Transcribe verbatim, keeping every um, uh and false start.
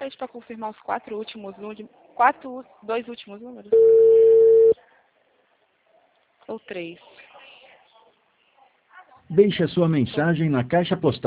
novamente para confirmar os quatro últimos números. Quatro, dois últimos números. Ou três. Deixe a sua mensagem na caixa postal.